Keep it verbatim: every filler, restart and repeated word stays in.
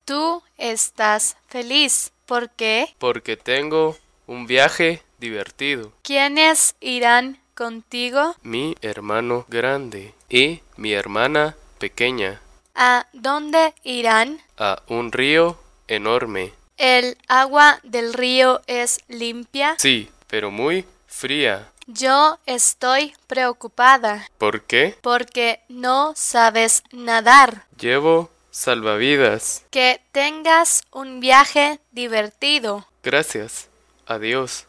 Tú estás feliz. ¿Por qué? Porque tengo un viaje divertido. ¿Quiénes irán contigo? Mi hermano grande y mi hermana pequeña. ¿A dónde irán? A un río enorme. ¿El agua del río es limpia? Sí, pero muy fría. Yo estoy preocupada. ¿Por qué? Porque no sabes nadar. Llevo salvavidas. Que tengas un viaje divertido. Gracias. Adiós.